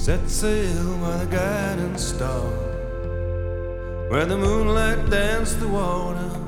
Set sail by the guiding star, where the moonlight danced the water,